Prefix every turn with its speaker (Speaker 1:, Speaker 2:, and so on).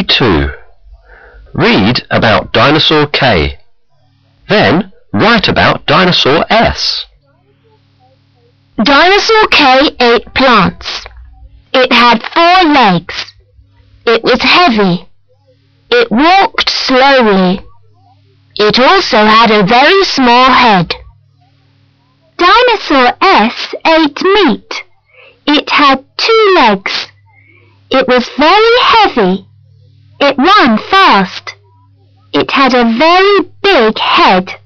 Speaker 1: Activity 2. Read about Dinosaur K. Then write about Dinosaur S.
Speaker 2: Dinosaur K ate plants. It had 4 legs. It was heavy. It walked slowly. It also had a very small head. Dinosaur S ate meat. It had 2 legs. It was very heavy. It ran fast. It had a very big head.